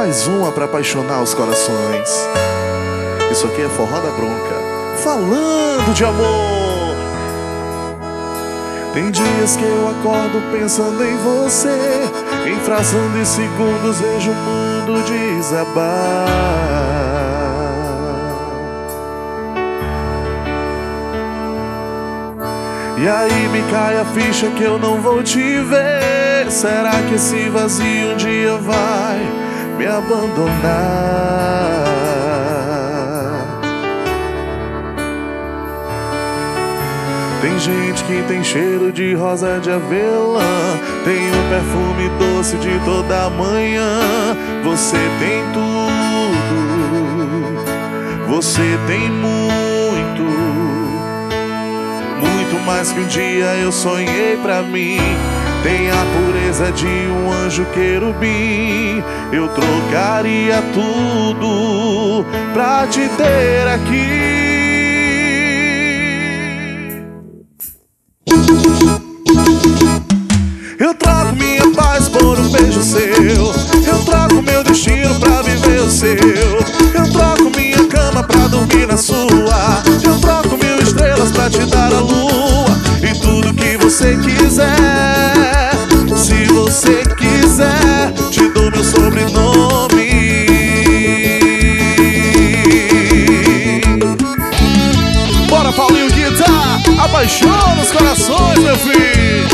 Mais uma pra apaixonar os corações. Isso aqui é Forró da Bronca, falando de amor. Tem dias que eu acordo pensando em você. Em fração de segundos vejo o mundo desabar. E aí me cai a ficha que eu não vou te ver. Será que esse vazio um dia vai me abandonar? Tem gente que tem cheiro de rosa de avelã, tem um perfume doce de toda manhã. Você tem tudo, você tem muito, muito mais que um dia eu sonhei pra mim. Tem a pureza de um anjo querubim. Eu trocaria tudo pra te ter aqui. Eu troco minha paz por um beijo seu. Eu troco meu destino pra viver o seu. Eu troco minha cama pra dormir na sua. Eu troco 1000 estrelas pra te dar a lua. E tudo que você quiser. Se você quiser, te dou meu sobrenome. Bora, Paulinho Guitar, apaixona os corações, meu filho.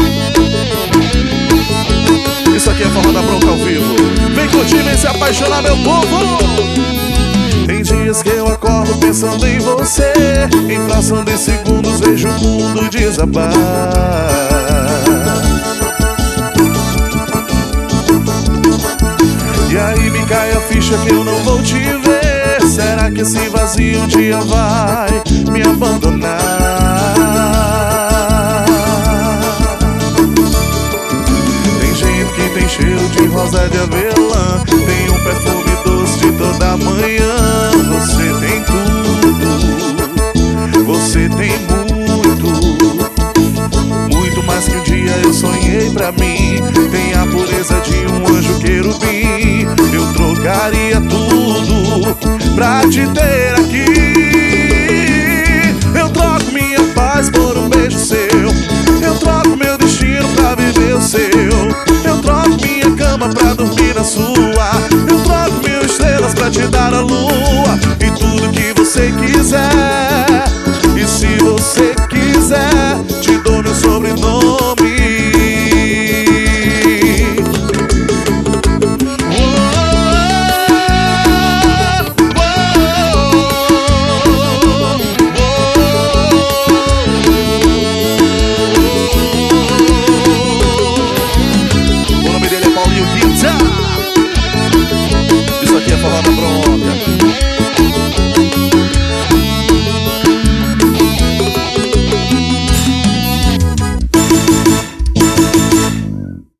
Isso aqui é Forró da Bronca ao vivo. Vem curtir, vem se apaixonar, meu povo. Tem dias que eu acordo pensando em você. Em fração de segundos vejo o mundo desabar. E aí me cai a ficha que eu não vou te ver. Será que esse vazio um dia vai me abandonar? Tem gente que tem cheiro de rosa de avelã, tem um perfume doce de toda manhã. Você tem tudo, você tem muito, muito mais que um dia eu sonhei pra mim. Tem a pureza de um anjo querubim. Eu trocaria tudo pra te ter aqui. Eu troco minha paz por um beijo seu. Eu troco meu destino pra viver o seu. Eu troco minha cama pra dormir na sua. Eu troco 1000 estrelas pra te dar a luz.